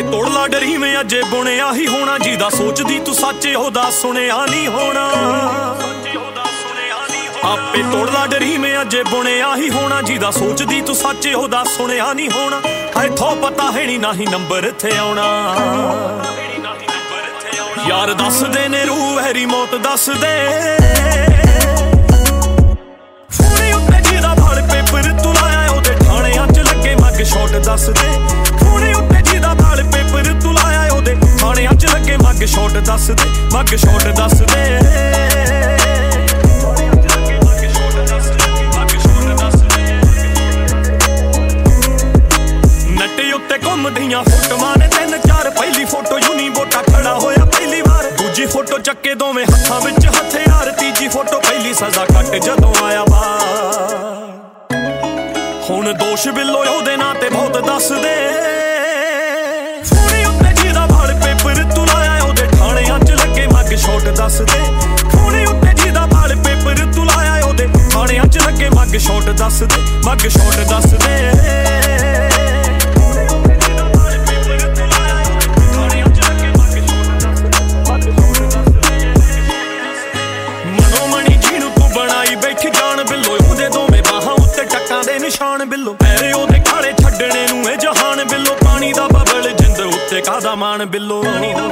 ਆਪੇ ਤੋੜ ਲਾ ਡਰੀਵੇਂ ਅਜੇ ਬੁਣਿਆ ਹੀ ਹੋਣਾ, ਜਿਹਦਾ ਸੋਚਦੀ ਤੂੰ ਸੱਚ ਉਹਦਾ ਸੁਣਿਆ ਨਹੀਂ ਹੋਣਾ। ਆਪੇ ਤੋੜ ਲਾ ਡਰੀਵੇਂ ਅਜੇ ਬੁਣਿਆ ਹੀ ਹੋਣਾ, ਜਿਹਦਾ ਸੋਚਦੀ ਤੂੰ ਸੱਚ ਉਹਦਾ ਸੁਣਿਆ ਨਹੀਂ ਹੋਣਾ। ਇੱਥੋਂ ਪਤਾ ਹੈ ਨਹੀਂ ਨੰਬਰ ਇੱਥੇ ਆਉਣਾ। ਯਾਰ ਦੱਸਦੇ ਨੇ ਰੂਹ ਹੈਰੀ ਮੌਤ ਦੱਸਦੇ, ਫੋਨੇ ਉੱਤੇ ਜਿਹਦਾ ਭਾਲ ਪੇਪਰ ਤੂੰ ਲਾਇਆ ਉਹਦੇ ਥਾਣਿਆਂ 'ਚ ਲੱਗੇ ਮੱਗ ਸ਼ਾਟ ਦੱਸਦੇ। ਫੋਨੇ ਉੱਤੇ ਜਿਹਦਾ ਭਾਲ ਪੇਪਰ ਤੂੰ ਲਾਇਆ ਉਹਦੇ ਥਾਣਿਆਂ 'ਚ ਲੱਗੇ ਮੱਗ ਸ਼ਾਟ ਦੱਸਦੇ, ਮੱਗ ਸ਼ਾਟ ਦੱਸਦੇ। ਨੱਟੇ ਉੱਤੇ ਘੁੰਮਦੀਆਂ ਫੋਟੋਆਂ ਨੇ 3-4, ਪਹਿਲੀ ਫੋਟੋ ਯੂਨੀ ਬੋਟਾ ਖੜਾ ਹੋਇਆ ਪਹਿਲੀ ਵਾਰ, ਦੂਜੀ ਫੋਟੋ ਚੱਕੇ ਦੋਵੇਂ ਹੱਥਾਂ ਵਿੱਚ ਹਥਿਆਰ, ਤੀਜੀ ਫੋਟੋ ਪਹਿਲੀ ਸਜ਼ਾ ਕੱਟ ਜਦੋਂ ਆਇਆ ਬਾਹਰ। ਹੁਣ ਦੋਸ਼ ਬਿੱਲੋ ਉਹਦੇ ਨਾਂ ਤੇ ਬਹੁਤ ਦੱਸਦੇ, ਫੋਨੇ ਉੱਤੇ ਜਿਹਦਾ ਭਾਲ ਪੇਪਰ ਤੂੰ ਲਾਇਆ ਉਹਦੇ ਥਾਣਿਆਂ 'ਚ ਲੱਗੇ ਮੱਗ ਸ਼ਾਟ ਦੱਸਦੇ। ਫੋਨੇ ਉੱਤੇ ਜਿਹਦਾ ਭਾਲ ਪੇਪਰ ਤੂੰ ਲਾਇਆ ਉਹਦੇ ਥਾਣਿਆਂ 'ਚ ਲੱਗੇ ਮੱਗ ਸ਼ਾਟ ਦੱਸਦੇ, ਮੱਗ ਸ਼ਾਟ ਦੱਸਦੇ। ਨਿਸ਼ਾਨ ਬਿੱਲੋ ਪੈਰੇ ਉਹਦੇ ਕਾਲੇ ਛੱਡਣੇ ਨੂੰ ਇਹ ਜਹਾਨ ਬਿੱਲੋ, ਪਾਣੀ ਦਾ ਬਬਲ ਜਿੰਦ ਉੱਤੇ ਕਾਦਾ ਮਾਣ ਬਿੱਲੋ।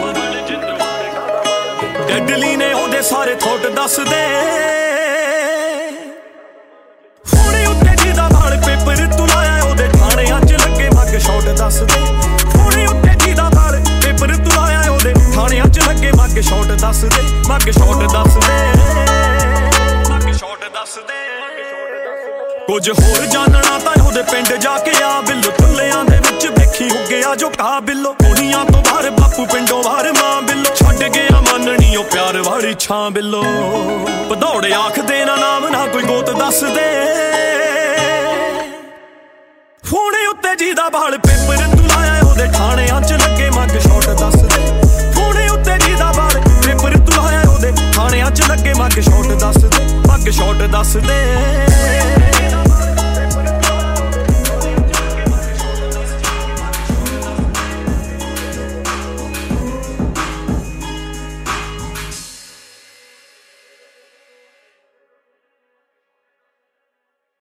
ਡੈਡਲੀ ਨੇ ਉਹਦੇ ਸਾਰੇ ਥੋਟ ਦੱਸਦੇ, ਫੋਨੇ ਉੱਤੇ ਜਿਹਦਾ ਭਾਲ ਪੇਪਰ ਤੂੰ ਲਾਇਆ ਉਹਦੇ ਥਾਣਿਆਂ 'ਚ ਲੱਗੇ ਮੱਗ ਸ਼ਾਟ ਦੱਸਦੇ। ਫੋਨੇ ਉੱਤੇ ਜਿਹਦਾ ਭਾਲ ਪੇਪਰ ਤੂੰ ਲਾਇਆ ਉਹਦੇ ਥਾਣਿਆਂ 'ਚ ਲੱਗੇ ਮੱਗ ਸ਼ਾਟ ਦੱਸਦੇ, ਮੱਗ ਸ਼ਾਟ ਦੱਸਦੇ, ਮੱਗ ਸ਼ਾਟ ਦੱਸਦੇ। ਕੁਝ ਹੋਰ ਜਾਣਨਾ ਤਾਂ ਉਹਦੇ ਪਿੰਡ ਜਾ ਕੇ ਆ ਬਿੱਲੋ, ਥੱਲਿਆਂ ਦੇ ਵਿੱਚ ਵੇਖੀ ਹੁੱਗਿਆ ਜੋ ਕਾ ਬਿੱਲੋ। ਦੁਨੀਆਂ ਤੋਂ ਬਾਹਰ ਬਾਪੂ ਪਿੰਡੋਂ ਬਾਹਰ ਮਾਂ ਬਿੱਲੋ, ਛੱਡ ਗਿਆ ਮੰਨਣੀ ਉਹ ਪਿਆਰ ਵਾਲੀ ਛਾਂ ਬਿੱਲੋ। ਭਦੌੜੇ ਆਖਦੇ ਨਾ ਨਾਮ ਨਾ ਕੋਈ ਗੋਤ ਦੱਸਦੇ, ਫੋਨੇ ਉੱਤੇ ਜਿਹਦਾ ਭਾਲ ਪੇਪਰ ਤੂੰ ਲਾਇਆ ਉਹਦੇ ਥਾਣਿਆਂ 'ਚ ਲੱਗੇ ਮੱਗ ਸ਼ਾਟ ਦੱਸਦੇ। ਫੋਨੇ ਉੱਤੇ ਜਿਹਦਾ ਭਾਲ ਪੇਪਰ ਤੂੰ ਲਾਇਆ ਉਹਦੇ ਥਾਣਿਆਂ 'ਚ ਲੱਗੇ ਮੱਗ ਸ਼ਾਟ ਦੱਸਦੇ, ਮੱਗ ਸ਼ਾਟ ਦੱਸਦੇ।